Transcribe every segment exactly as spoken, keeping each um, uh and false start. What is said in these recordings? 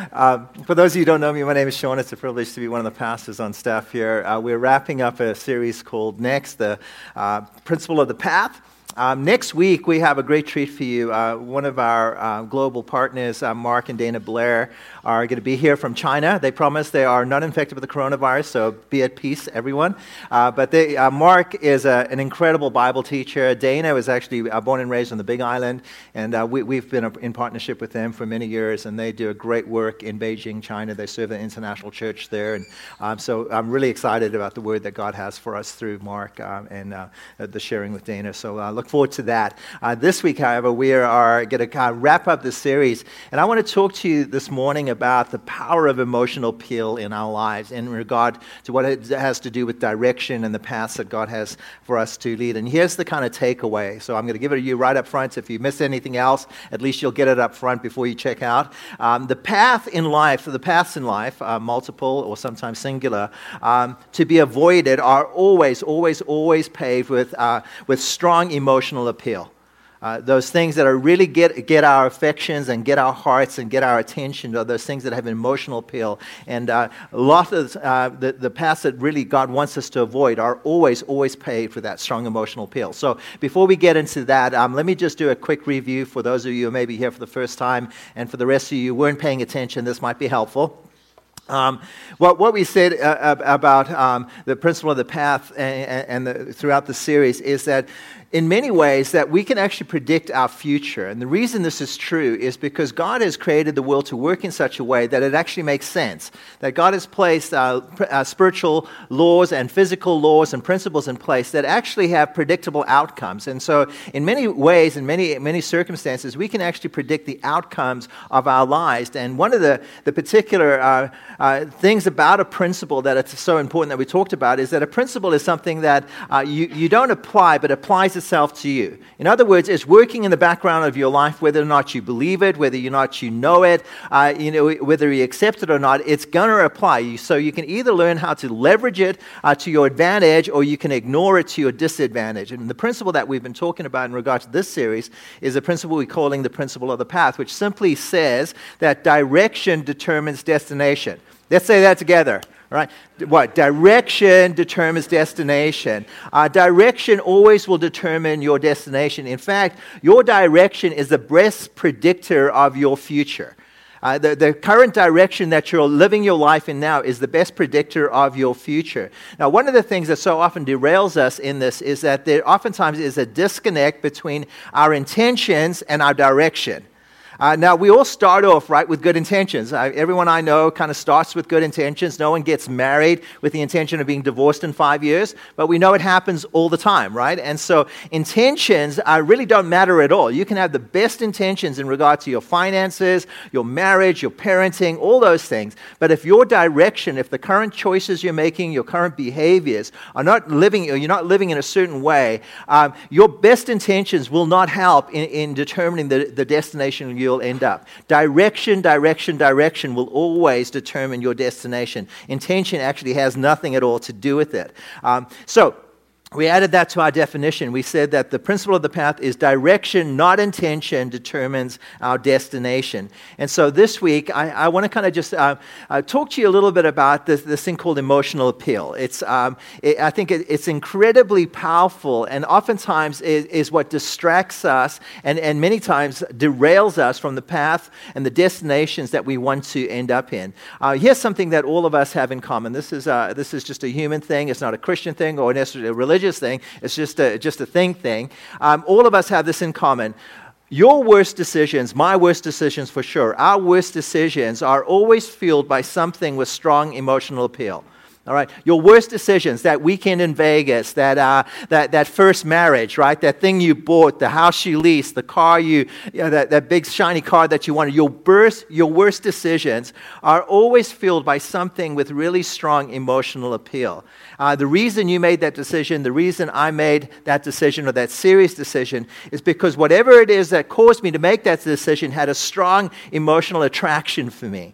Um, for those of you who don't know me, my name is Sean. It's a privilege to be one of the pastors on staff here. Uh, we're wrapping up a series called Next, the uh, Principle of the Path. Um, next week, we have a great treat for you. Uh, one of our uh, global partners, uh, Mark and Dana Blair, are going to be here from China. They promise they are not infected with the coronavirus, so be at peace, everyone. Uh, but they, uh, Mark is a, an incredible Bible teacher. Dana was actually uh, born and raised on the Big Island, and uh, we, we've been in partnership with them for many years, and they do a great work in Beijing, China. They serve the international church there, and um, so I'm really excited about the word that God has for us through Mark um, and uh, the sharing with Dana. So uh, look forward to that. Uh, this week, however, we are going to kind of wrap up this series, and I want to talk to you this morning about the power of emotional appeal in our lives in regard to what it has to do with direction and the paths that God has for us to lead. And here's the kind of takeaway. So I'm going to give it to you right up front. If you miss anything else, at least you'll get it up front before you check out. Um, the path in life, the paths in life, uh, multiple or sometimes singular, um, to be avoided are always, always, always paved with uh, with strong emotional appeal. Uh, those things that are really get get our affections and get our hearts and get our attention are those things that have emotional appeal. And uh, a lot of uh, the, the paths that really God wants us to avoid are always, always paved with that strong emotional appeal. So before we get into that, um, let me just do a quick review for those of you who may be here for the first time, and for the rest of you who weren't paying attention, this might be helpful. Um, what, what we said uh, about um, the principle of the path and, and the, throughout the series is that in many ways that we can actually predict our future. And the reason this is true is because God has created the world to work in such a way that it actually makes sense. That God has placed uh, pr- uh, spiritual laws and physical laws and principles in place that actually have predictable outcomes. And so in many ways, in many many circumstances, we can actually predict the outcomes of our lives. And one of the, the particular uh, uh, things about a principle that it's so important that we talked about is that a principle is something that uh, you, you don't apply, but applies itself to you. In other words, it's working in the background of your life, whether or not you believe it, whether or not you know it, uh, you know, whether you accept it or not, it's going to apply. So you can either learn how to leverage it uh, to your advantage, or you can ignore it to your disadvantage. And the principle that we've been talking about in regard to this series is a principle we're calling the principle of the path, which simply says that direction determines destination. Let's say that together. Right? What? Direction determines destination. Uh, direction always will determine your destination. In fact, your direction is the best predictor of your future. Uh, the, the current direction that you're living your life in now is the best predictor of your future. Now, one of the things that so often derails us in this is that there oftentimes is a disconnect between our intentions and our direction. Uh, now, we all start off, right, with good intentions. Uh, everyone I know kind of starts with good intentions. No one gets married with the intention of being divorced in five years, but we know it happens all the time, right? And so intentions uh, really don't matter at all. You can have the best intentions in regard to your finances, your marriage, your parenting, all those things. But if your direction, if the current choices you're making, your current behaviors are not living, or you're not living in a certain way, um, your best intentions will not help in, in determining the, the destination you'll end up. Direction, direction, direction will always determine your destination. Intention actually has nothing at all to do with it. Um, so, we added that to our definition. We said that the principle of the path is direction, not intention, determines our destination. And so this week, I, I want to kind of just uh, uh, talk to you a little bit about this, this thing called emotional appeal. It's, um, it, I think it, it's incredibly powerful, and oftentimes is, is what distracts us and, and many times derails us from the path and the destinations that we want to end up in. Uh, here's something that all of us have in common. This is, uh, this is just a human thing. It's not a Christian thing or necessarily a religious thing. It's just a just a thing thing. Um, all of us have this in common. Your worst decisions, my worst decisions for sure, our worst decisions are always fueled by something with strong emotional appeal. All right, your worst decisions, that weekend in Vegas, that uh, that that first marriage, right? That thing you bought, the house you leased, the car you, you know, that, that big shiny car that you wanted. Your worst, your worst decisions are always fueled by something with really strong emotional appeal. Uh, the reason you made that decision, the reason I made that decision or that serious decision is because whatever it is that caused me to make that decision had a strong emotional attraction for me.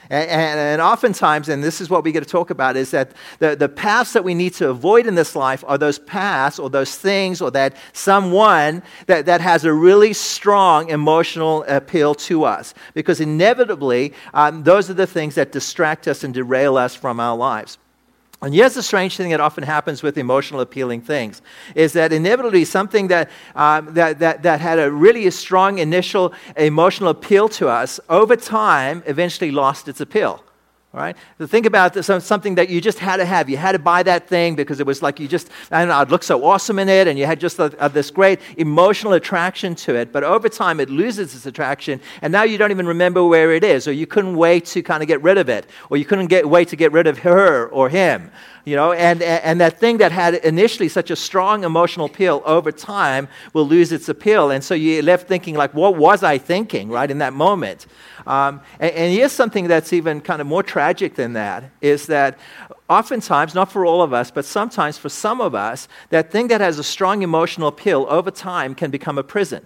And, and, and oftentimes, and this is what we get to talk about, is that the, the paths that we need to avoid in this life are those paths or those things or that someone that, that has a really strong emotional appeal to us. Because inevitably, um, those are the things that distract us and derail us from our lives. And here's the strange thing that often happens with emotional appealing things, is that inevitably something that, um, that, that, that had a really a strong initial emotional appeal to us, over time, eventually lost its appeal. All right? So think about this, something that you just had to have. You had to buy that thing because it was like you just, I don't know, it looked so awesome in it, and you had just a, a, this great emotional attraction to it. But over time, it loses its attraction, and now you don't even remember where it is, or you couldn't wait to kind of get rid of it, or you couldn't get, wait to get rid of her or him. You know, and, and that thing that had initially such a strong emotional appeal over time will lose its appeal. And so you're left thinking, like, what was I thinking, right, in that moment? Um, and, and here's something that's even kind of more tragic than that, is that oftentimes, not for all of us, but sometimes for some of us, that thing that has a strong emotional appeal over time can become a prison.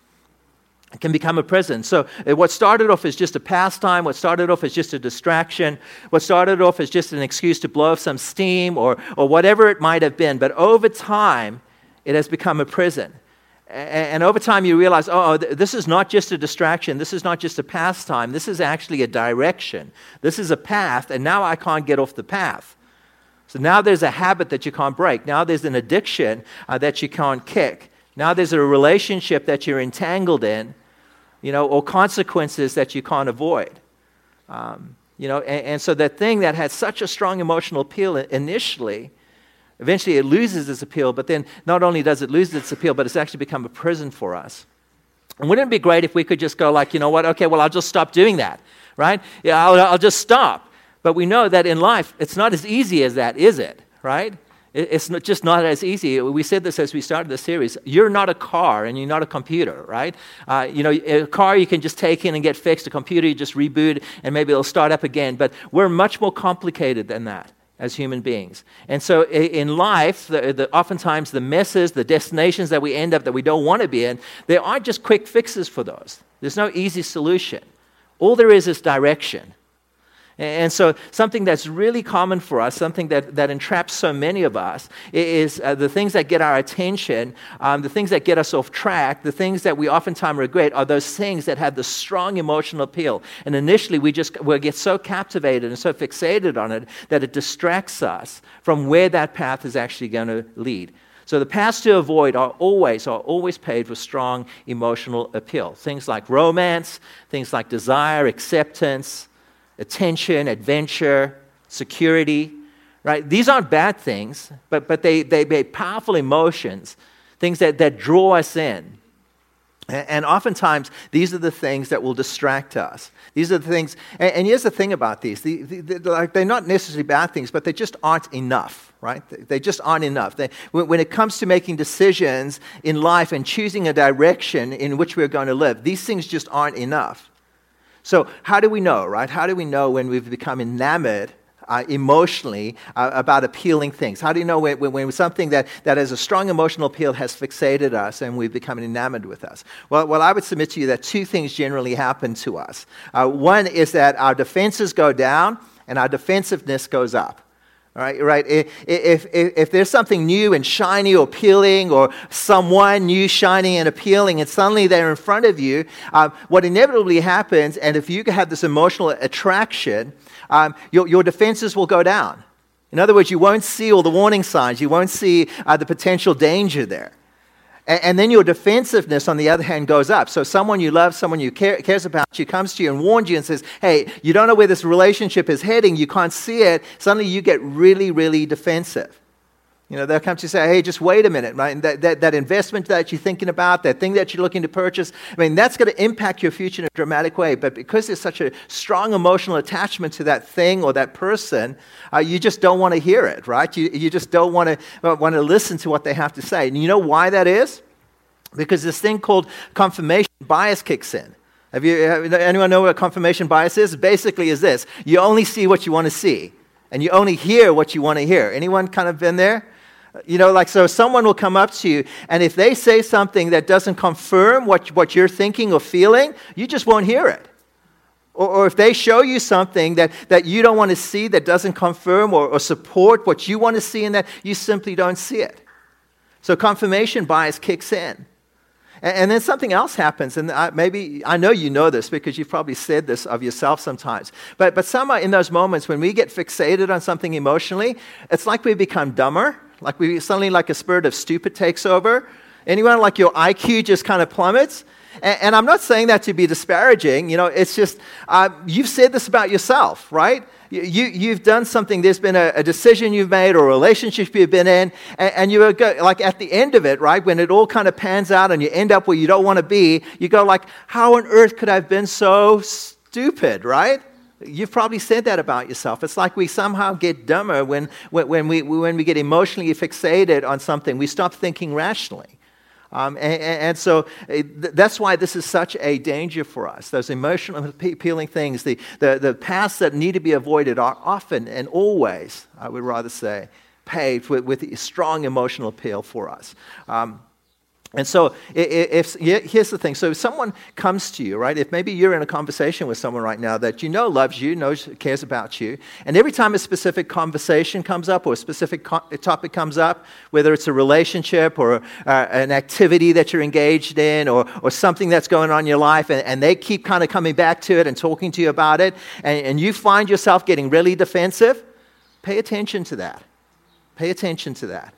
It can become a prison. So uh, what started off as just a pastime, what started off as just a distraction, what started off as just an excuse to blow off some steam or, or whatever it might have been, but over time, it has become a prison. And, and over time, you realize, oh, th- this is not just a distraction, this is not just a pastime, this is actually a direction. This is a path, and now I can't get off the path. So now there's a habit that you can't break. Now there's an addiction uh, that you can't kick. Now there's a relationship that you're entangled in, you know, or consequences that you can't avoid. Um, you know, and, and so that thing that had such a strong emotional appeal initially, eventually it loses its appeal, but then not only does it lose its appeal, but it's actually become a prison for us. And wouldn't it be great if we could just go like, you know what, okay, well, I'll just stop doing that, right? Yeah, I'll, I'll just stop. But we know that in life, it's not as easy as that, is it, right? It's not, just not as easy. We said this as we started the series. You're not a car and you're not a computer, right? Uh, you know, a car you can just take in and get fixed. A computer you just reboot and maybe it'll start up again. But we're much more complicated than that as human beings. And so in life, the, the, oftentimes the messes, the destinations that we end up that we don't want to be in, there aren't just quick fixes for those. There's no easy solution. All there is is direction. And so something that's really common for us, something that, that entraps so many of us, is uh, the things that get our attention, um, the things that get us off track, the things that we oftentimes regret are those things that have the strong emotional appeal. And initially we just we get so captivated and so fixated on it that it distracts us from where that path is actually going to lead. So the paths to avoid are always, are always paved with strong emotional appeal. Things like romance, things like desire, acceptance, attention, adventure, security, right? These aren't bad things, but, but they, they, they powerful emotions, things that, that draw us in. And, and oftentimes, these are the things that will distract us. These are the things, and, and here's the thing about these. The, the, the, like, they're not necessarily bad things, but they just aren't enough, right? They, they just aren't enough. They, when, when it comes to making decisions in life and choosing a direction in which we're going to live, these things just aren't enough. So how do we know, right? How do we know when we've become enamored uh, emotionally uh, about appealing things? How do you know when, when, when something that, that has a strong emotional appeal has fixated us and we've become enamored with us? Well, well, I would submit to you that two things generally happen to us. Uh, one is that our defenses go down and our defensiveness goes up. All right, right. If, if, if there's something new and shiny or appealing, or someone new, shiny and appealing, and suddenly they're in front of you, um, what inevitably happens, and if you have this emotional attraction, um, your, your defenses will go down. In other words, you won't see all the warning signs. You won't see uh, the potential danger there. And, and then your defensiveness, on the other hand, goes up. So someone you love, someone you care, cares about you, comes to you and warns you and says, hey, you don't know where this relationship is heading, you can't see it. Suddenly you get really, really defensive. You know, they'll come to you and say, hey, just wait a minute, right? And that, that, that investment that you're thinking about, that thing that you're looking to purchase, I mean, that's going to impact your future in a dramatic way. But because there's such a strong emotional attachment to that thing or that person, uh, you just don't want to hear it, right? You, you just don't want to uh, want to listen to what they have to say. And you know why that is? Because this thing called confirmation bias kicks in. Have you, have anyone know what confirmation bias is? Basically is this. You only see what you want to see. And you only hear what you want to hear. Anyone kind of been there? You know, like, so someone will come up to you, and if they say something that doesn't confirm what, what you're thinking or feeling, you just won't hear it. Or, or if they show you something that, that you don't want to see, that doesn't confirm or, or support what you want to see in that, you simply don't see it. So confirmation bias kicks in. And, and then something else happens, and I, maybe, I know you know this because you've probably said this of yourself sometimes, but, but somehow in those moments when we get fixated on something emotionally, it's like we become dumber, like we suddenly like a spirit of stupid takes over. Anyone, like your I Q just kind of plummets? And, and I'm not saying that to be disparaging. You know, it's just, uh, you've said this about yourself, right? You, you, you've done something, there's been a, a decision you've made or a relationship you've been in, and, and you go, like at the end of it, right, when it all kind of pans out and you end up where you don't want to be, you go like, how on earth could I have been so stupid, right? You've probably said that about yourself. It's like we somehow get dumber when, when, when, we, when we get emotionally fixated on something. We stop thinking rationally. Um, and, and so that's why this is such a danger for us. Those emotional appealing things, the, the, the paths that need to be avoided are often and always, I would rather say, paved with, with strong emotional appeal for us. Um, And so if, if here's the thing. So if someone comes to you, right, if maybe you're in a conversation with someone right now that you know loves you, knows, cares about you, and every time a specific conversation comes up or a specific co- topic comes up, whether it's a relationship or uh, an activity that you're engaged in or, or something that's going on in your life, and, and they keep kind of coming back to it and talking to you about it, and, and you find yourself getting really defensive, pay attention to that. Pay attention to that.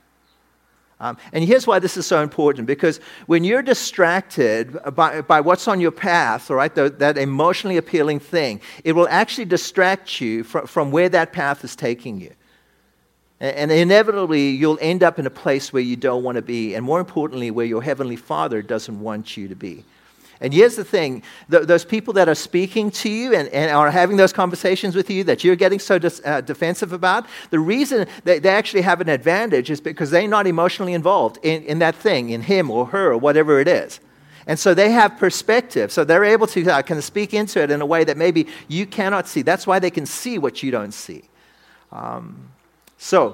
Um, and here's why this is so important, because when you're distracted by, by what's on your path, all right, the, that emotionally appealing thing, it will actually distract you from, from where that path is taking you. And, and inevitably, you'll end up in a place where you don't want to be, and more importantly, where your Heavenly Father doesn't want you to be. And here's the thing, th- those people that are speaking to you and, and are having those conversations with you that you're getting so dis- uh, defensive about, the reason that they actually have an advantage is because they're not emotionally involved in, in that thing, in him or her or whatever it is. And so they have perspective, so they're able to uh, kind of speak into it in a way that maybe you cannot see. That's why they can see what you don't see. Um, so...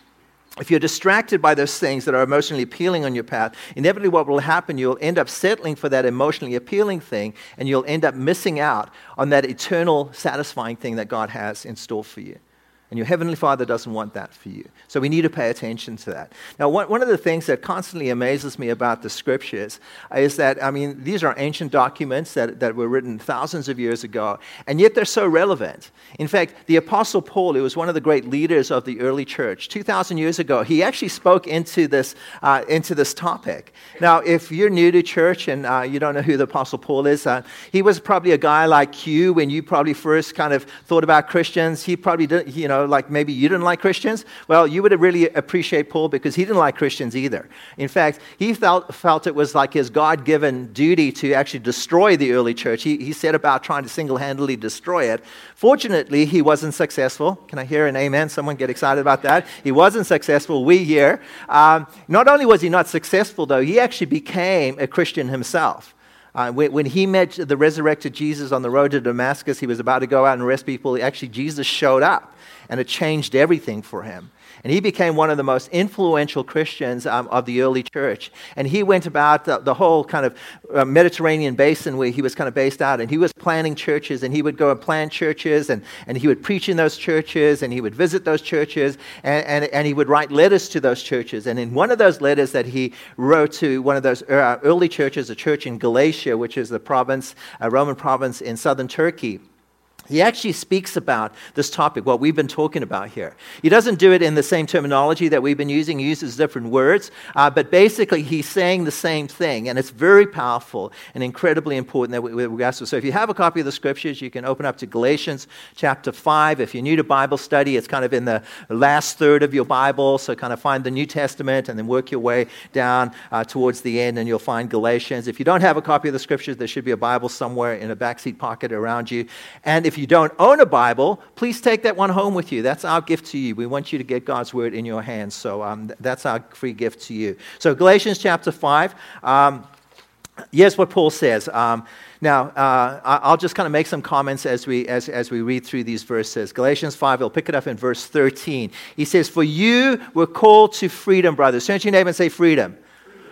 If you're distracted by those things that are emotionally appealing on your path, inevitably what will happen, you'll end up settling for that emotionally appealing thing, and you'll end up missing out on that eternal, satisfying thing that God has in store for you. And your Heavenly Father doesn't want that for you. So we need to pay attention to that. Now, one, one of the things that constantly amazes me about the Scriptures is that, I mean, these are ancient documents that, that were written thousands of years ago, and yet they're so relevant. In fact, the Apostle Paul, who was one of the great leaders of the early church, two thousand years ago, he actually spoke into this, uh, into this topic. Now, if you're new to church and uh, you don't know who the Apostle Paul is, uh, he was probably a guy like you when you probably first kind of thought about Christians. He probably did, you know, like maybe you didn't like Christians. Well, you would really appreciate Paul because he didn't like Christians either. In fact, he felt felt it was like his God-given duty to actually destroy the early church. He, he set about trying to single-handedly destroy it. Fortunately, he wasn't successful. Can I hear an amen? Someone get excited about that. He wasn't successful. We here. Um, not only was he not successful, though, he actually became a Christian himself. Uh, when, when he met the resurrected Jesus on the road to Damascus, he was about to go out and arrest people. Actually, Jesus showed up, and it changed everything for him. And he became one of the most influential Christians um, of the early church. And he went about the, the whole kind of uh, Mediterranean basin where he was kind of based out. And he was planting churches, and he would go and plant churches, and, and he would preach in those churches, and he would visit those churches, and, and, and he would write letters to those churches. And in one of those letters that he wrote to one of those uh, early churches, a church in Galatia, which is the province, a Roman province in southern Turkey, he actually speaks about this topic, what we've been talking about here. He doesn't do it in the same terminology that we've been using. He uses different words, uh, but basically he's saying the same thing, and it's very powerful and incredibly important that we, we ask. So if you have a copy of the Scriptures, you can open up to Galatians chapter five. If you're new to Bible study, it's kind of in the last third of your Bible, so kind of find the New Testament and then work your way down uh, towards the end, and you'll find Galatians. If you don't have a copy of the Scriptures, there should be a Bible somewhere in a backseat pocket around you. And if If you don't own a Bible, please take that one home with you. That's our gift to you. We want you to get God's Word in your hands. So um, that's our free gift to you. So Galatians chapter five, um, here's what Paul says. Um, now, uh, I'll just kind of make some comments as we as, as we read through these verses. Galatians five, we'll pick it up in verse thirteen. He says, "For you were called to freedom, brothers." Turn to your neighbor and say freedom.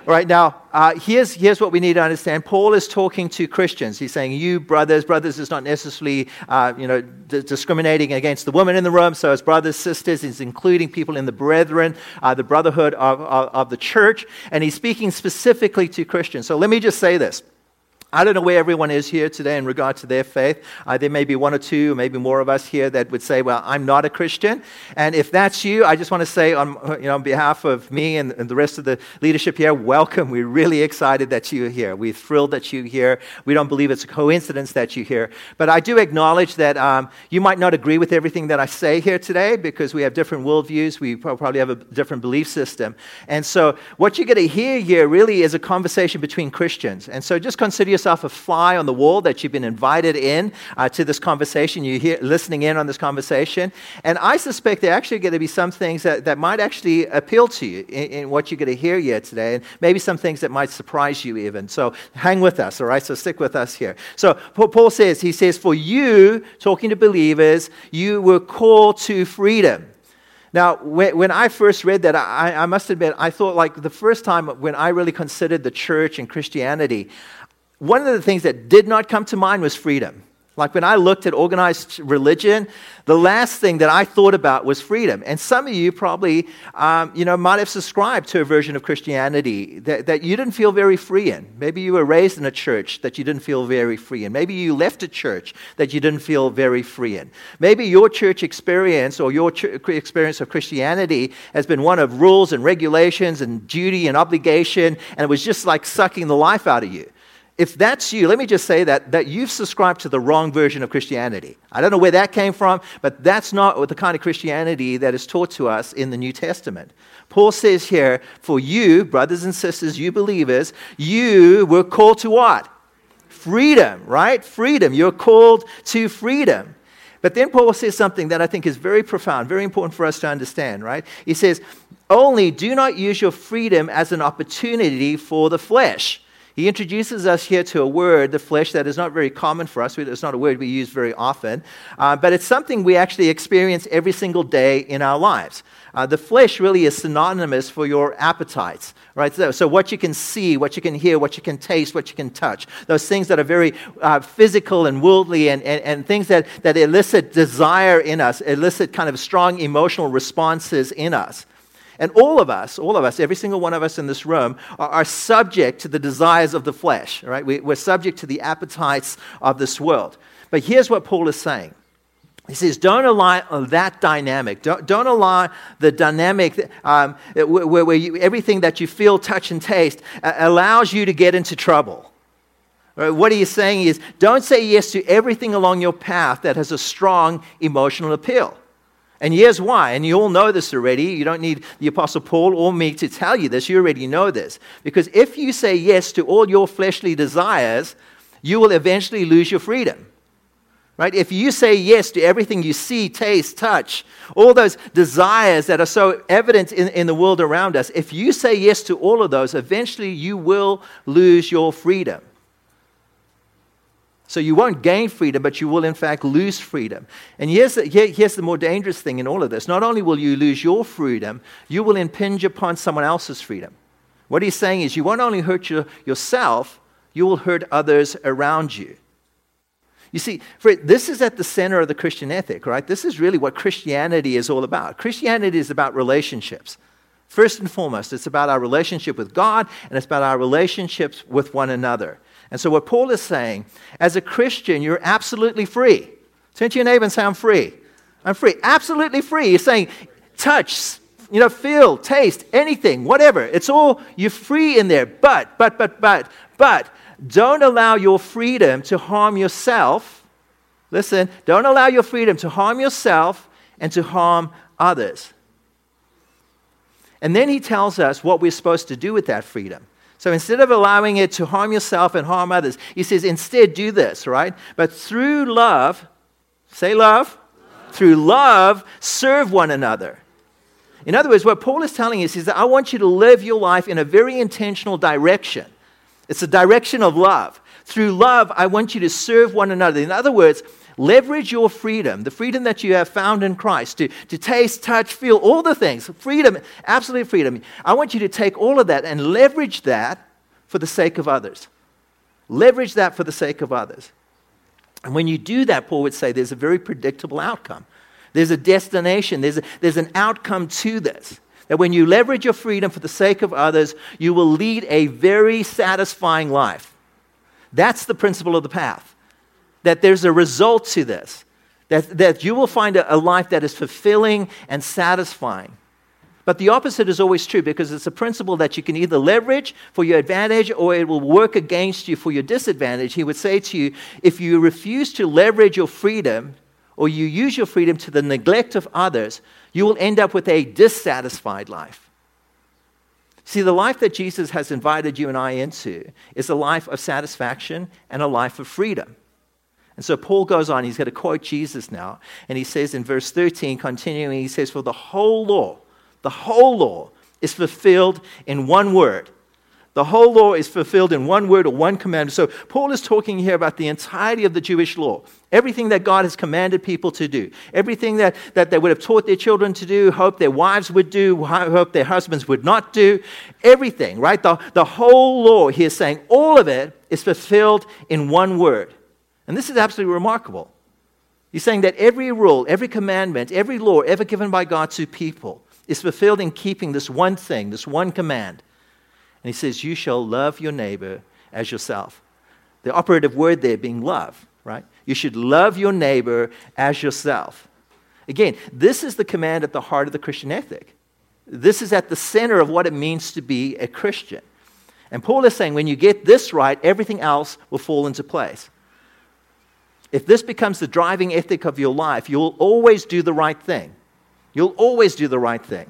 All right, now, uh, here's, here's what we need to understand. Paul is talking to Christians. He's saying, you brothers, brothers is not necessarily, uh, you know, d- discriminating against the women in the room. So as brothers, sisters, he's including people in the brethren, uh, the brotherhood of, of, of the church. And he's speaking specifically to Christians. So let me just say this. I don't know where everyone is here today in regard to their faith. Uh, there may be one or two, maybe more of us here that would say, well, I'm not a Christian. And if that's you, I just want to say on, you know, on behalf of me and, and the rest of the leadership here, welcome. We're really excited that you're here. We're thrilled that you're here. We don't believe it's a coincidence that you're here. But I do acknowledge that um, you might not agree with everything that I say here today because we have different worldviews. We probably have a different belief system. And so what you're going to hear here really is a conversation between Christians. And so just consider yourself a fly on the wall that you've been invited in uh, to this conversation. You're here listening in on this conversation. And I suspect there are actually going to be some things that, that might actually appeal to you in, in what you're going to hear here today, and maybe some things that might surprise you even. So hang with us, all right? So stick with us here. So Paul says, he says, for you, talking to believers, you were called to freedom. Now, when I first read that, I, I must admit, I thought like the first time when I really considered the church and Christianity, one of the things that did not come to mind was freedom. Like when I looked at organized religion, the last thing that I thought about was freedom. And some of you probably, um, you know, might have subscribed to a version of Christianity that, that you didn't feel very free in. Maybe you were raised in a church that you didn't feel very free in. Maybe you left a church that you didn't feel very free in. Maybe your church experience or your ch- experience of Christianity has been one of rules and regulations and duty and obligation, and it was just like sucking the life out of you. If that's you, let me just say that, that you've subscribed to the wrong version of Christianity. I don't know where that came from, but that's not the kind of Christianity that is taught to us in the New Testament. Paul says here, for you, brothers and sisters, you believers, you were called to what? Freedom, right? Freedom. You're called to freedom. But then Paul says something that I think is very profound, very important for us to understand, right? He says, only do not use your freedom as an opportunity for the flesh. He introduces us here to a word, the flesh, that is not very common for us. It's not a word we use very often, uh, but it's something we actually experience every single day in our lives. Uh, the flesh really is synonymous for your appetites, right? So, so what you can see, what you can hear, what you can taste, what you can touch, those things that are very uh, physical and worldly and, and, and things that, that elicit desire in us, elicit kind of strong emotional responses in us. And all of us, all of us, every single one of us in this room are, are subject to the desires of the flesh, right? We, we're subject to the appetites of this world. But here's what Paul is saying. He says, don't allow that dynamic, don't, don't allow the dynamic um, where, where you, everything that you feel, touch, and taste uh, allows you to get into trouble. Right? What he is saying is, don't say yes to everything along your path that has a strong emotional appeal. And here's why, and you all know this already. You don't need the Apostle Paul or me to tell you this. You already know this. Because if you say yes to all your fleshly desires, you will eventually lose your freedom. Right? If you say yes to everything you see, taste, touch, all those desires that are so evident in, in the world around us, if you say yes to all of those, eventually you will lose your freedom. So you won't gain freedom, but you will in fact lose freedom. And here's the, here, here's the more dangerous thing in all of this. Not only will you lose your freedom, you will impinge upon someone else's freedom. What he's saying is you won't only hurt your, yourself, you will hurt others around you. You see, Fred, this is at the center of the Christian ethic, right? This is really what Christianity is all about. Christianity is about relationships. First and foremost, it's about our relationship with God, and it's about our relationships with one another. And so what Paul is saying, as a Christian, you're absolutely free. Turn to your neighbor and say, I'm free. I'm free. Absolutely free. You're saying, touch, you know, feel, taste, anything, whatever. It's all, you're free in there. But, but, but, but, but, don't allow your freedom to harm yourself. Listen, don't allow your freedom to harm yourself and to harm others. And then he tells us what we're supposed to do with that freedom. So instead of allowing it to harm yourself and harm others, he says, instead do this, right? But through love, say love, love. Through love, serve one another. In other words, what Paul is telling us is that I want you to live your life in a very intentional direction. It's a direction of love. Through love, I want you to serve one another. In other words, leverage your freedom, the freedom that you have found in Christ, to, to taste, touch, feel, all the things, freedom, absolute freedom. I want you to take all of that and leverage that for the sake of others. Leverage that for the sake of others. And when you do that, Paul would say there's a very predictable outcome. There's a destination. There's, a, there's an outcome to this. That when you leverage your freedom for the sake of others, you will lead a very satisfying life. That's the principle of the path. That there's a result to this. That, that you will find a, a life that is fulfilling and satisfying. But the opposite is always true, because it's a principle that you can either leverage for your advantage or it will work against you for your disadvantage. He would say to you, if you refuse to leverage your freedom or you use your freedom to the neglect of others, you will end up with a dissatisfied life. See, the life that Jesus has invited you and I into is a life of satisfaction and a life of freedom. And so Paul goes on, he's going to quote Jesus now, and he says in verse thirteen, continuing, he says, for the whole law, the whole law is fulfilled in one word. The whole law is fulfilled in one word or one commandment. So Paul is talking here about the entirety of the Jewish law. Everything that God has commanded people to do. Everything that, that they would have taught their children to do, hope their wives would do, hope their husbands would not do. Everything, right? The, the whole law, he is saying, all of it is fulfilled in one word. And this is absolutely remarkable. He's saying that every rule, every commandment, every law ever given by God to people is fulfilled in keeping this one thing, this one command. And he says, you shall love your neighbor as yourself. The operative word there being love, right? You should love your neighbor as yourself. Again, this is the command at the heart of the Christian ethic. This is at the center of what it means to be a Christian. And Paul is saying when you get this right, everything else will fall into place. If this becomes the driving ethic of your life, you'll always do the right thing. You'll always do the right thing.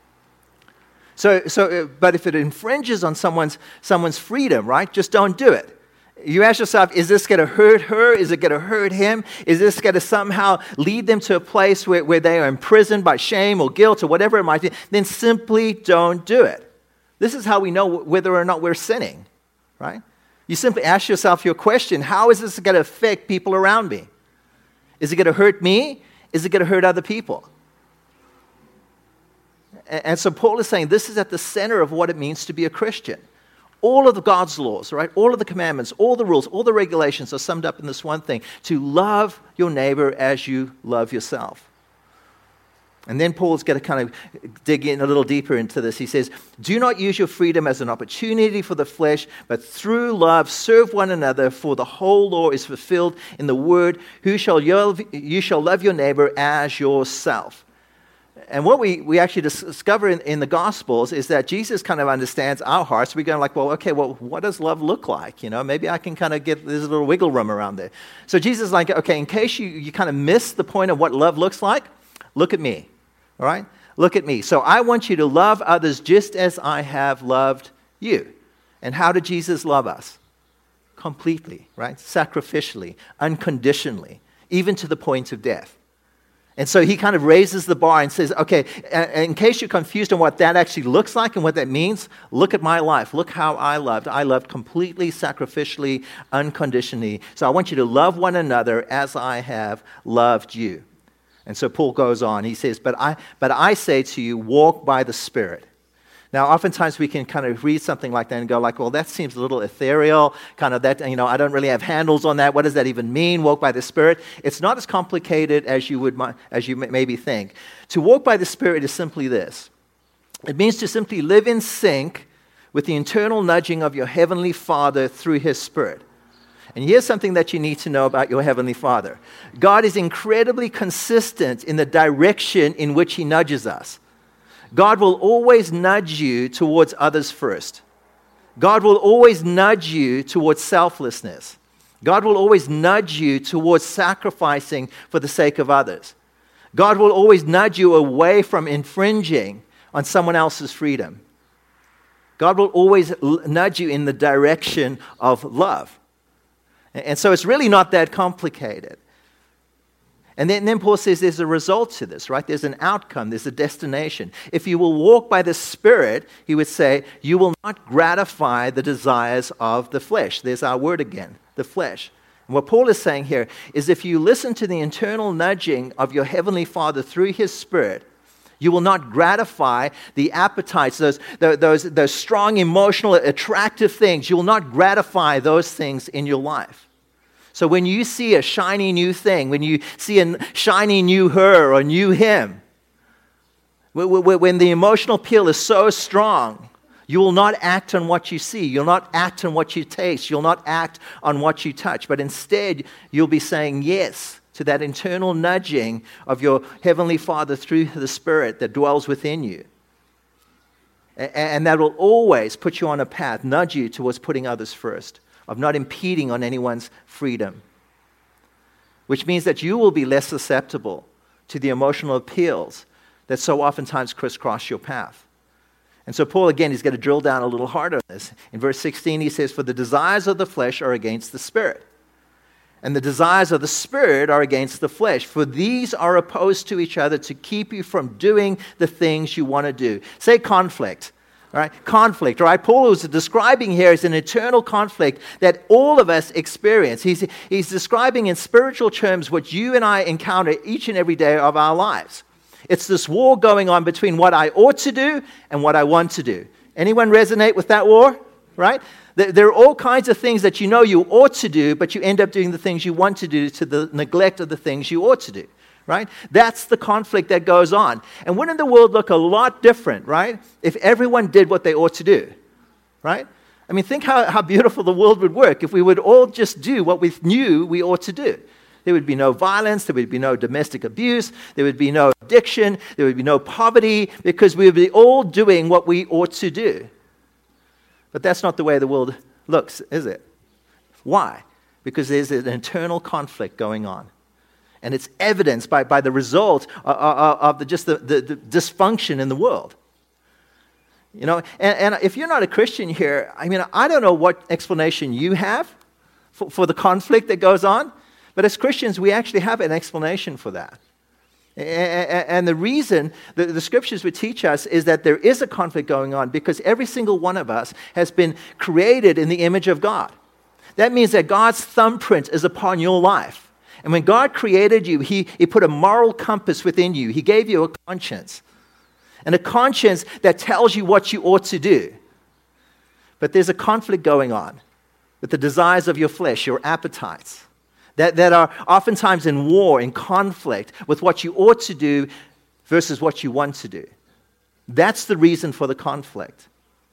So, so, but if it infringes on someone's someone's freedom, right, just don't do it. You ask yourself, is this going to hurt her? Is it going to hurt him? Is this going to somehow lead them to a place where, where they are imprisoned by shame or guilt or whatever it might be? Then simply don't do it. This is how we know whether or not we're sinning, right? You simply ask yourself your question, how is this going to affect people around me? Is it going to hurt me? Is it going to hurt other people? And so Paul is saying this is at the center of what it means to be a Christian. All of the God's laws, right? All of the commandments, all the rules, all the regulations are summed up in this one thing, to love your neighbor as you love yourself. And then Paul's going to kind of dig in a little deeper into this. He says, do not use your freedom as an opportunity for the flesh, but through love serve one another, for the whole law is fulfilled in the word, Who shall love, you shall love your neighbor as yourself. And what we, we actually discover in, in the Gospels is that Jesus kind of understands our hearts. We're going like, well, okay, well, what does love look like? You know, maybe I can kind of get, there's a little wiggle room around there. So Jesus is like, okay, in case you, you kind of miss the point of what love looks like, look at me, all right? Look at me. So I want you to love others just as I have loved you. And how did Jesus love us? Completely, right? Sacrificially, unconditionally, even to the point of death. And so he kind of raises the bar and says, okay, in case you're confused on what that actually looks like and what that means, look at my life. Look how I loved. I loved completely, sacrificially, unconditionally. So I want you to love one another as I have loved you. And so Paul goes on. He says, but I, but I say to you, walk by the Spirit. Now, oftentimes we can kind of read something like that and go like, well, that seems a little ethereal, kind of that, you know, I don't really have handles on that. What does that even mean, walk by the Spirit? It's not as complicated as you would, as you maybe think. To walk by the Spirit is simply this. It means to simply live in sync with the internal nudging of your Heavenly Father through His Spirit. And here's something that you need to know about your Heavenly Father. God is incredibly consistent in the direction in which He nudges us. God will always nudge you towards others first. God will always nudge you towards selflessness. God will always nudge you towards sacrificing for the sake of others. God will always nudge you away from infringing on someone else's freedom. God will always nudge you in the direction of love. And so it's really not that complicated. And then, and then Paul says there's a result to this, right? There's an outcome, there's a destination. If you will walk by the Spirit, he would say, you will not gratify the desires of the flesh. There's our word again, the flesh. And what Paul is saying here is if you listen to the internal nudging of your Heavenly Father through His Spirit, you will not gratify the appetites, those, those, those strong, emotional, attractive things. You will not gratify those things in your life. So when you see a shiny new thing, when you see a shiny new her or new him, when the emotional appeal is so strong, you will not act on what you see. You'll not act on what you taste. You'll not act on what you touch. But instead, you'll be saying yes to that internal nudging of your Heavenly Father through the Spirit that dwells within you. And that will always put you on a path, nudge you towards putting others first, of not impeding on anyone's freedom. Which means that you will be less susceptible to the emotional appeals that so oftentimes crisscross your path. And so Paul, again, he's going to drill down a little harder on this. In verse sixteen, he says, "For the desires of the flesh are against the Spirit, and the desires of the Spirit are against the flesh. For these are opposed to each other to keep you from doing the things you want to do." Say conflict. All right? Conflict. All right? Paul is describing here as an eternal conflict that all of us experience. He's, he's describing in spiritual terms what you and I encounter each and every day of our lives. It's this war going on between what I ought to do and what I want to do. Anyone resonate with that war? Right? There are all kinds of things that you know you ought to do, but you end up doing the things you want to do to the neglect of the things you ought to do. Right? That's the conflict that goes on. And wouldn't the world look a lot different, right, if everyone did what they ought to do? Right? I mean, think how, how beautiful the world would work if we would all just do what we knew we ought to do. There would be no violence, there would be no domestic abuse, there would be no addiction, there would be no poverty, because we would be all doing what we ought to do. But that's not the way the world looks, is it? Why? Because there's an internal conflict going on. And it's evidenced by, by the result of, of, of the, just the, the, the dysfunction in the world. You know, and, and if you're not a Christian here, I mean, I don't know what explanation you have for, for the conflict that goes on. But as Christians, we actually have an explanation for that. And the reason that the Scriptures would teach us is that there is a conflict going on because every single one of us has been created in the image of God. That means that God's thumbprint is upon your life. And when God created you, he, he put a moral compass within you. He gave you a conscience. And a conscience that tells you what you ought to do. But there's a conflict going on with the desires of your flesh, your appetites. That, that are oftentimes in war, in conflict with what you ought to do versus what you want to do. That's the reason for the conflict.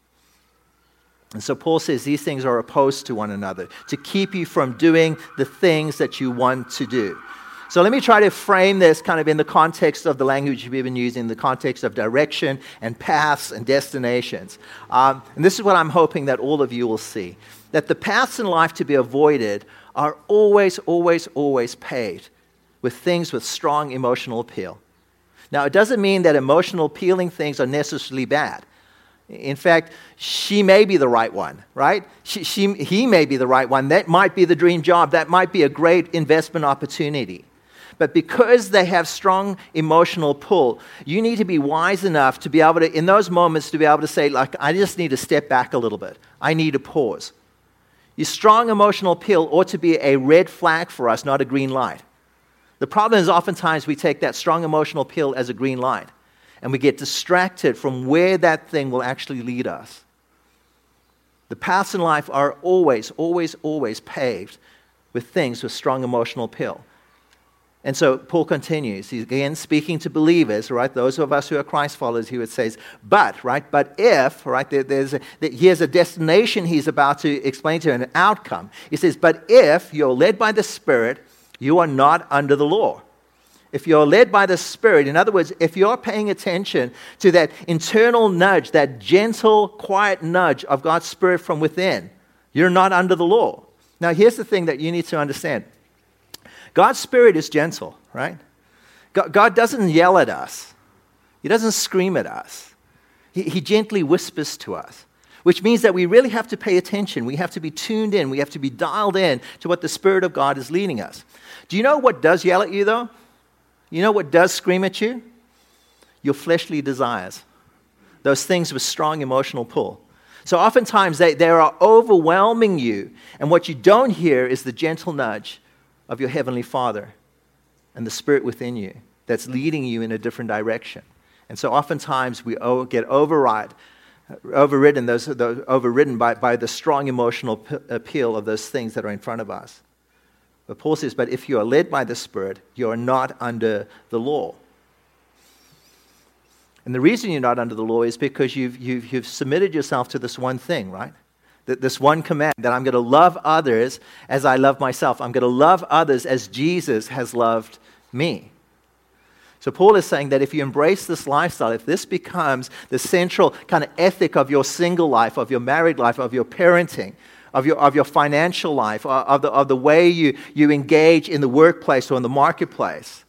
And so Paul says these things are opposed to one another to keep you from doing the things that you want to do. So let me try to frame this kind of in the context of the language we've been using, the context of direction and paths and destinations. Um, and this is what I'm hoping that all of you will see. That the paths in life to be avoided are always, always, always paved with things with strong emotional appeal. Now, it doesn't mean that emotional appealing things are necessarily bad. In fact, she may be the right one, right? She, she, he may be the right one. That might be the dream job. That might be a great investment opportunity. But because they have strong emotional pull, you need to be wise enough to be able to, in those moments, to be able to say, like, I just need to step back a little bit. I need to pause. Your strong emotional appeal ought to be a red flag for us, not a green light. The problem is oftentimes we take that strong emotional appeal as a green light, and we get distracted from where that thing will actually lead us. The paths in life are always, always, always paved with things with strong emotional appeal. And so Paul continues. He's again speaking to believers, right? Those of us who are Christ followers, he would say, but, right? But if, right? There, there's a, there, here's a destination he's about to explain to you, an outcome. He says, but if you're led by the Spirit, you are not under the law. If you're led by the Spirit, in other words, if you're paying attention to that internal nudge, that gentle, quiet nudge of God's Spirit from within, you're not under the law. Now, here's the thing that you need to understand. God's Spirit is gentle, right? God doesn't yell at us. He doesn't scream at us. He, he gently whispers to us, which means that we really have to pay attention. We have to be tuned in. We have to be dialed in to what the Spirit of God is leading us. Do you know what does yell at you, though? You know what does scream at you? Your fleshly desires. Those things with strong emotional pull. So oftentimes they, they are overwhelming you, and what you don't hear is the gentle nudge of your Heavenly Father and the Spirit within you that's leading you in a different direction. And so oftentimes we o- get override, overridden, those, those, overridden by, by the strong emotional p- appeal of those things that are in front of us. But Paul says, but if you are led by the Spirit, you are not under the law. And the reason you're not under the law is because you've, you've, you've submitted yourself to this one thing, right? That this one command, that I'm going to love others as I love myself. I'm going to love others as Jesus has loved me. So Paul is saying that if you embrace this lifestyle, if this becomes the central kind of ethic of your single life, of your married life, of your parenting, of your, of your financial life, of the, of the way you, you engage in the workplace or in the marketplace,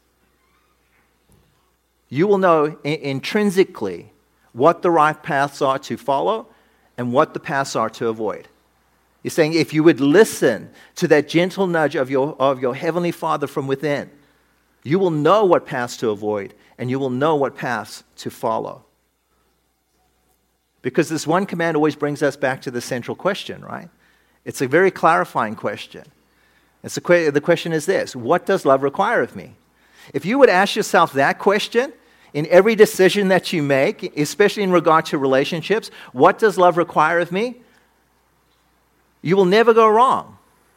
you will know in, intrinsically what the right paths are to follow and what the paths are to avoid. He's saying if you would listen to that gentle nudge of your, of your Heavenly Father from within, you will know what paths to avoid, and you will know what paths to follow. Because this one command always brings us back to the central question, right? It's a very clarifying question. It's a que- the question is this: what does love require of me? If you would ask yourself that question in every decision that you make, especially in regard to relationships, what does love require of me? You will never go wrong.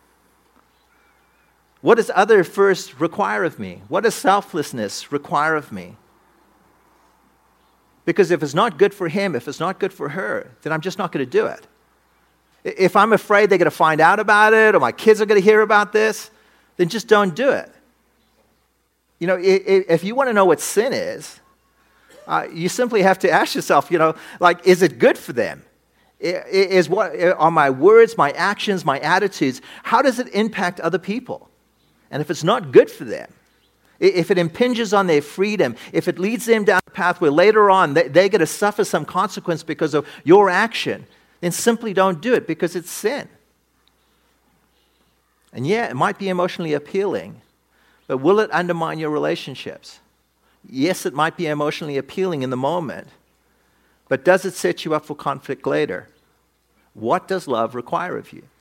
What does other first require of me? What does selflessness require of me? Because if it's not good for him, if it's not good for her, then I'm just not going to do it. If I'm afraid they're going to find out about it or my kids are going to hear about this, then just don't do it. You know, if you want to know what sin is, uh, you simply have to ask yourself, you know, like, is it good for them? Is what are my words, my actions, my attitudes, how does it impact other people? And if it's not good for them, if it impinges on their freedom, if it leads them down a path where later on they're going to suffer some consequence because of your action, then simply don't do it because it's sin. And yeah, it might be emotionally appealing, but will it undermine your relationships? Yes, it might be emotionally appealing in the moment, but does it set you up for conflict later? What does love require of you?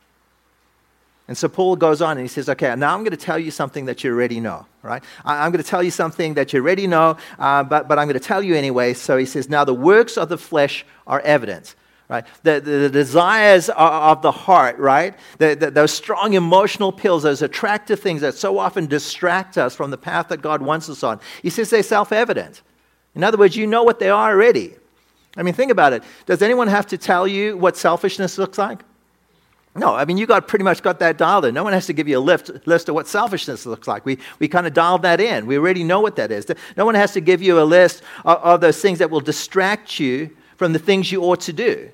And so Paul goes on and he says, okay, now I'm going to tell you something that you already know, right? I'm going to tell you something that you already know, uh, but, but I'm going to tell you anyway. So he says, now the works of the flesh are evident, right? The, the, the desires of the heart, right? The, the, those strong emotional pills, those attractive things that so often distract us from the path that God wants us on. He says they're self-evident. In other words, you know what they are already. I mean, think about it. Does anyone have to tell you what selfishness looks like? No, I mean, you got pretty much got that dialed in. No one has to give you a lift, list of what selfishness looks like. We we kind of dialed that in. We already know what that is. No one has to give you a list of, of those things that will distract you from the things you ought to do.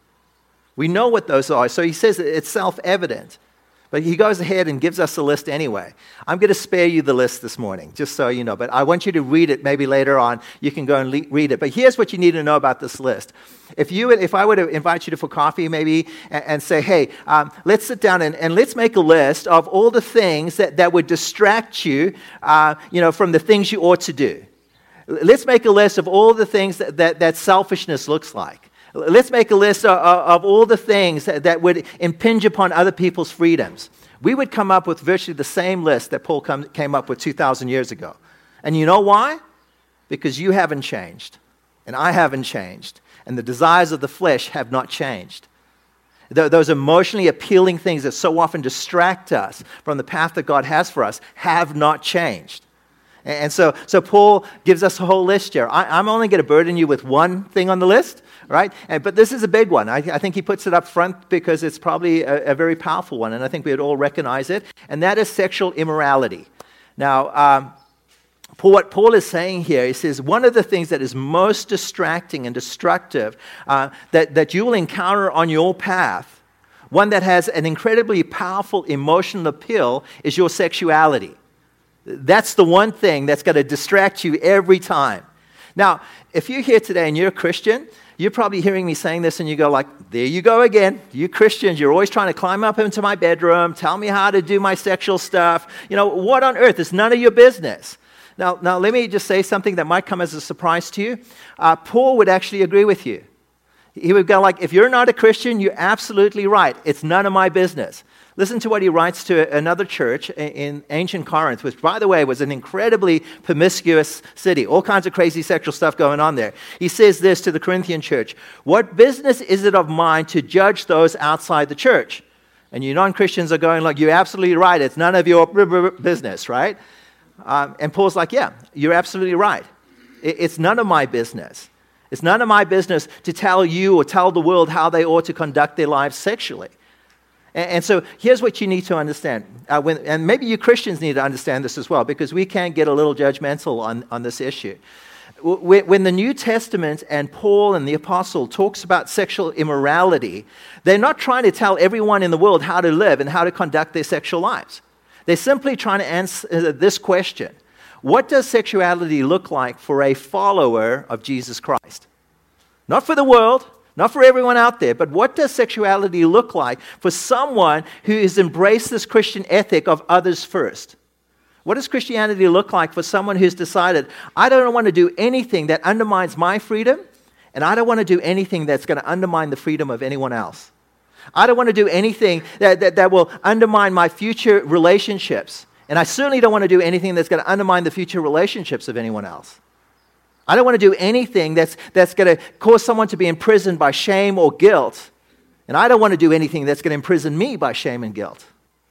We know what those are. So he says it's self-evident. But he goes ahead and gives us a list anyway. I'm going to spare you the list this morning, just so you know. But I want you to read it maybe later on. You can go and le- read it. But here's what you need to know about this list. If you, if I were to invite you to for coffee maybe and, and say, hey, um, let's sit down and, and let's make a list of all the things that, that would distract you, uh, you know, from the things you ought to do. Let's make a list of all the things that, that, that selfishness looks like. Let's make a list of, of all the things that, that would impinge upon other people's freedoms. We would come up with virtually the same list that Paul come, came up with two thousand years ago. And you know why? Because you haven't changed, and I haven't changed, and the desires of the flesh have not changed. Th- those emotionally appealing things that so often distract us from the path that God has for us have not changed. And so, so Paul gives us a whole list here. I, I'm only going to burden you with one thing on the list, right? And, but this is a big one. I, I think he puts it up front because it's probably a, a very powerful one, and I think we would all recognize it, and that is sexual immorality. Now, um, Paul, what Paul is saying here, he says one of the things that is most distracting and destructive uh, that, that you will encounter on your path, one that has an incredibly powerful emotional appeal, is your sexuality. That's the one thing that's going to distract you every time. Now, if you're here today and you're a Christian, you're probably hearing me saying this and you go like, there you go again. You Christians, you're always trying to climb up into my bedroom, tell me how to do my sexual stuff. You know, what on earth? It's none of your business. Now, now let me just say something that might come as a surprise to you. Uh, Paul would actually agree with you. He would go like, if you're not a Christian, you're absolutely right. It's none of my business. Listen to what he writes to another church in ancient Corinth, which, by the way, was an incredibly promiscuous city. All kinds of crazy sexual stuff going on there. He says this to the Corinthian church: what business is it of mine to judge those outside the church? And you non-Christians are going like, you're absolutely right. It's none of your business, right? Um, and Paul's like, yeah, you're absolutely right. It's none of my business. It's none of my business to tell you or tell the world how they ought to conduct their lives sexually. And, and so here's what you need to understand. Uh, when, and maybe you Christians need to understand this as well, because we can get a little judgmental on, on this issue. When the New Testament and Paul and the Apostle talks about sexual immorality, they're not trying to tell everyone in the world how to live and how to conduct their sexual lives. They're simply trying to answer this question: what does sexuality look like for a follower of Jesus Christ? Not for the world, not for everyone out there, but what does sexuality look like for someone who has embraced this Christian ethic of others first? What does Christianity look like for someone who's decided, I don't want to do anything that undermines my freedom, and I don't want to do anything that's going to undermine the freedom of anyone else? I don't want to do anything that, that, that will undermine my future relationships. And I certainly don't want to do anything that's going to undermine the future relationships of anyone else. I don't want to do anything that's, that's going to cause someone to be imprisoned by shame or guilt. And I don't want to do anything that's going to imprison me by shame and guilt.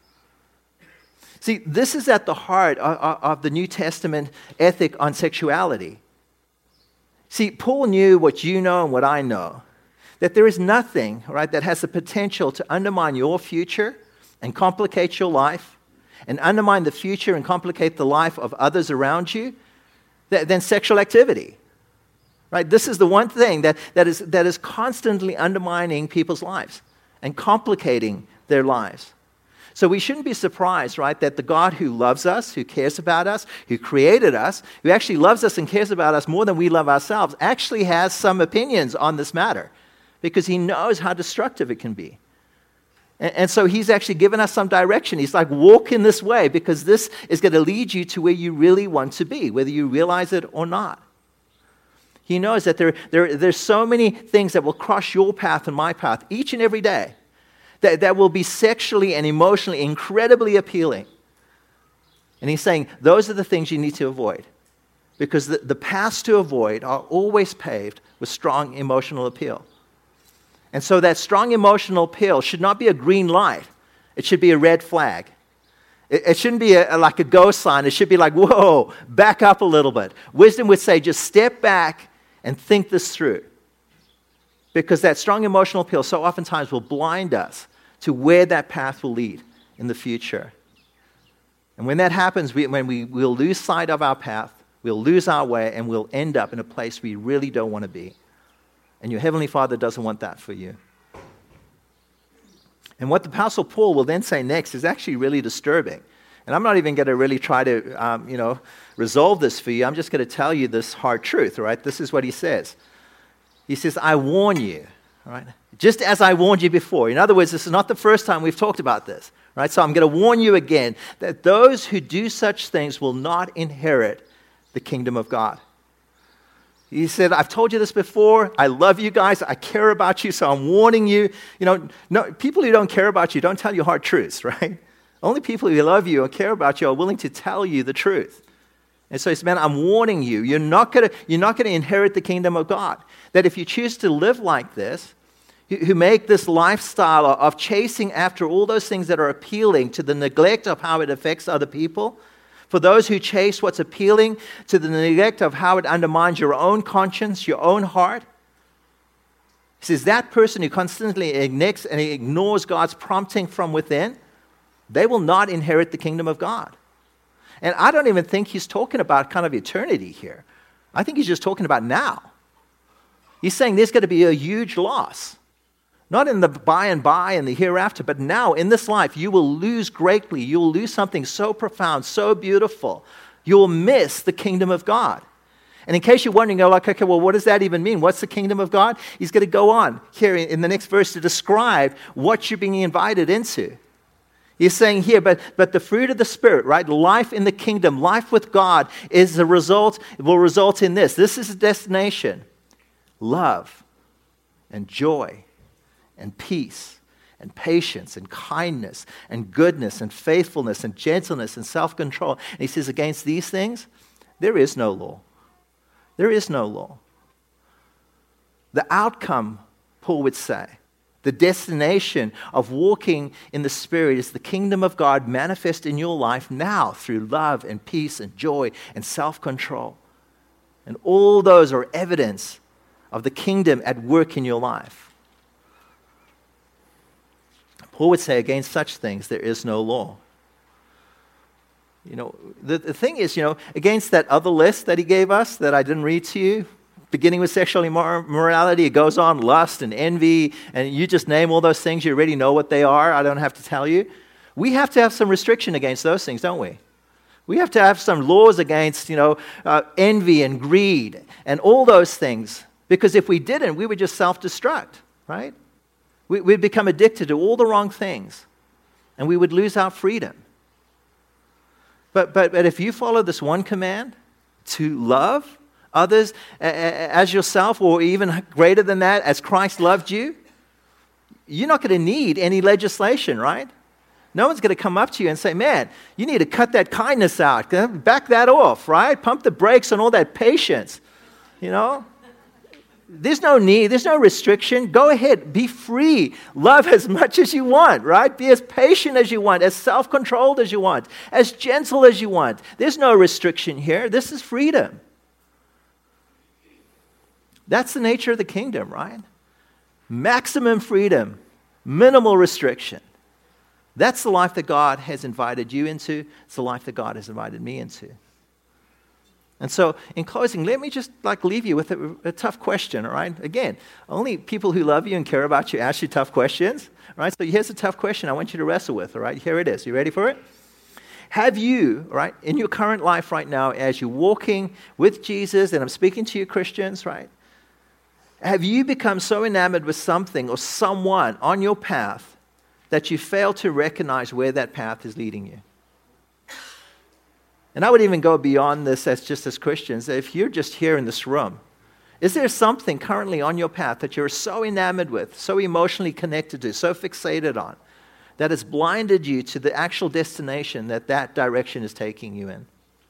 See, this is at the heart of, of the New Testament ethic on sexuality. See, Paul knew what you know and what I know, that there is nothing, right, that has the potential to undermine your future and complicate your life, and undermine the future and complicate the life of others around you, than sexual activity. Right? This is the one thing that, that, is, that is constantly undermining people's lives and complicating their lives. So we shouldn't be surprised, right, that the God who loves us, who cares about us, who created us, who actually loves us and cares about us more than we love ourselves, actually has some opinions on this matter, because he knows how destructive it can be. And, and so he's actually given us some direction. He's like, walk in this way, because this is going to lead you to where you really want to be, whether you realize it or not. He knows that there, there, there's so many things that will cross your path and my path each and every day that, that will be sexually and emotionally incredibly appealing. And he's saying, those are the things you need to avoid, because the, the paths to avoid are always paved with strong emotional appeal. And so that strong emotional appeal should not be a green light. It should be a red flag. It, it shouldn't be a, a, like a go sign. It should be like, whoa, back up a little bit. Wisdom would say, just step back and think this through. Because that strong emotional appeal so oftentimes will blind us to where that path will lead in the future. And when that happens, we, when we, we'll lose sight of our path, we'll lose our way, and we'll end up in a place we really don't want to be. And your Heavenly Father doesn't want that for you. And what the Apostle Paul will then say next is actually really disturbing. And I'm not even going to really try to, um, you know, resolve this for you. I'm just going to tell you this hard truth, all right? This is what he says. He says, I warn you, all right? Just as I warned you before. In other words, this is not the first time we've talked about this, right? So I'm going to warn you again that those who do such things will not inherit the kingdom of God. He said, I've told you this before. I love you guys. I care about you, so I'm warning you. You know, no, people who don't care about you don't tell you hard truths, right? Only people who love you and care about you are willing to tell you the truth. And so he said, man, I'm warning you. You're not going to, you're not going to inherit the kingdom of God. That if you choose to live like this, who make this lifestyle of chasing after all those things that are appealing to the neglect of how it affects other people, for those who chase what's appealing to the neglect of how it undermines your own conscience, your own heart. He says that person who constantly ignores and ignores God's prompting from within, they will not inherit the kingdom of God. And I don't even think he's talking about kind of eternity here. I think he's just talking about now. He's saying there's going to be a huge loss. Not in the by and by and the hereafter, but now in this life, you will lose greatly. You will lose something so profound, so beautiful. You will miss the kingdom of God. And in case you're wondering, you're like, okay, well, what does that even mean? What's the kingdom of God? He's going to go on here in the next verse to describe what you're being invited into. He's saying here, but, but the fruit of the Spirit, right? Life in the kingdom, life with God is the result, will result in this. This is the destination. Love and joy and peace and patience and kindness and goodness and faithfulness and gentleness and self-control. And he says, against these things, there is no law. There is no law. The outcome, Paul would say, the destination of walking in the Spirit is the kingdom of God manifest in your life now through love and peace and joy and self-control. And all those are evidence of the kingdom at work in your life. Paul would say, against such things, there is no law. You know, the, the thing is, you know, against that other list that he gave us that I didn't read to you, beginning with sexual immorality, it goes on, lust and envy, and you just name all those things. You already know what they are. I don't have to tell you. We have to have some restriction against those things, don't we? We have to have some laws against, you know, uh, envy and greed and all those things. Because if we didn't, we would just self-destruct, right? We, we'd become addicted to all the wrong things, and we would lose our freedom. But, but, but if you follow this one command, to love others as yourself, or even greater than that, as Christ loved you, you're not going to need any legislation, right? No one's going to come up to you and say, man, you need to cut that kindness out. Back that off, right? Pump the brakes on all that patience, you know? There's no need, there's no restriction. Go ahead, be free. Love as much as you want, right? Be as patient as you want, as self-controlled as you want, as gentle as you want. There's no restriction here. This is freedom. That's the nature of the kingdom, right? Maximum freedom, minimal restriction. That's the life that God has invited you into. It's the life that God has invited me into. And so, in closing, let me just like leave you with a, a tough question, all right? Again, only people who love you and care about you ask you tough questions, all right? So here's a tough question I want you to wrestle with, all right? Here it is. You ready for it? Have you, all right, in your current life right now, as you're walking with Jesus, and I'm speaking to you Christians, right? Have you become so enamored with something or someone on your path that you fail to recognize where that path is leading you? And I would even go beyond this as just as Christians. If you're just here in this room, is there something currently on your path that you're so enamored with, so emotionally connected to, so fixated on, that has blinded you to the actual destination that that direction is taking you in?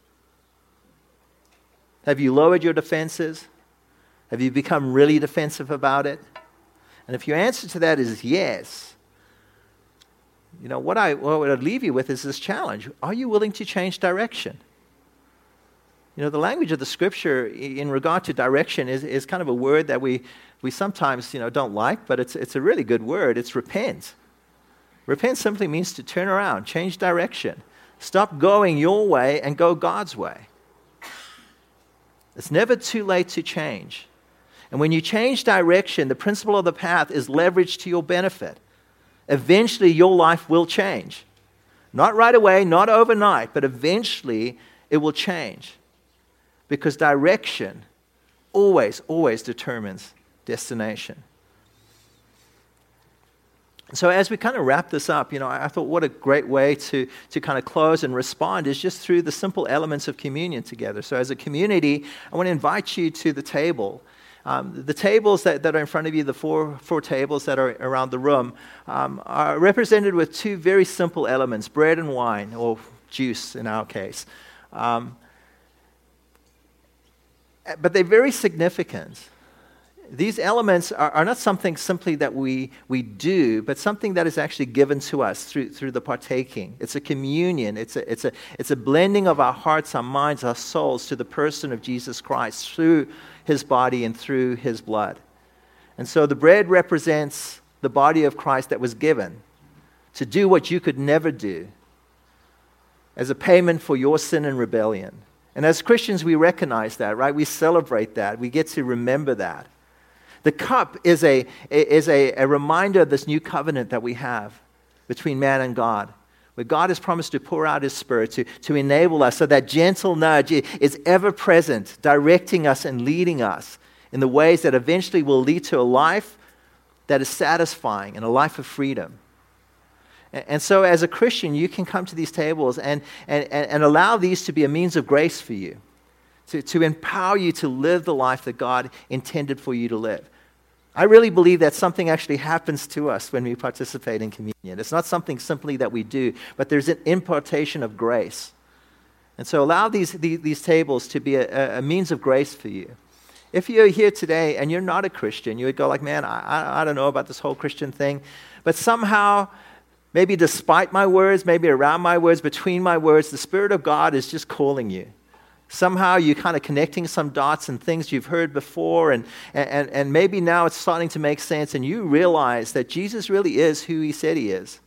Have you lowered your defenses? Have you become really defensive about it? And if your answer to that is yes, you know, what I what I'd leave you with is this challenge. Are you willing to change direction? You know, the language of the Scripture in regard to direction is, is kind of a word that we, we sometimes, you know, don't like, but it's, it's a really good word. It's repent. Repent simply means to turn around, change direction. Stop going your way and go God's way. It's never too late to change. And when you change direction, the principle of the path is leveraged to your benefit. Eventually, your life will change. Not right away, not overnight, but eventually it will change. Because direction always, always determines destination. So as we kind of wrap this up, you know, I thought what a great way to, to kind of close and respond is just through the simple elements of communion together. So as a community, I want to invite you to the table. Um, the tables that, that are in front of you, the four, four tables that are around the room, um, are represented with two very simple elements, bread and wine, or juice in our case. Um, but they're very significant. These elements are, are not something simply that we, we do, but something that is actually given to us through, through the partaking. It's a communion. It's a, it's, a, it's a blending of our hearts, our minds, our souls to the person of Jesus Christ through His body and through His blood. And so the bread represents the body of Christ that was given to do what you could never do as a payment for your sin and rebellion. And as Christians, we recognize that, right? We celebrate that. We get to remember that. The cup is a, is a, a reminder of this new covenant that we have between man and God, where God has promised to pour out His Spirit to, to enable us, so that gentle nudge is ever present, directing us and leading us in the ways that eventually will lead to a life that is satisfying and a life of freedom. And, and so as a Christian, you can come to these tables and, and, and allow these to be a means of grace for you, to, to empower you to live the life that God intended for you to live. I really believe that something actually happens to us when we participate in communion. It's not something simply that we do, but there's an impartation of grace. And so allow these, these, these tables to be a, a means of grace for you. If you're here today and you're not a Christian, you would go like, man, I, I don't know about this whole Christian thing, but somehow, maybe despite my words, maybe around my words, between my words, the Spirit of God is just calling you. Somehow you're kind of connecting some dots and things you've heard before, and, and, and maybe now it's starting to make sense, and you realize that Jesus really is who he said he is.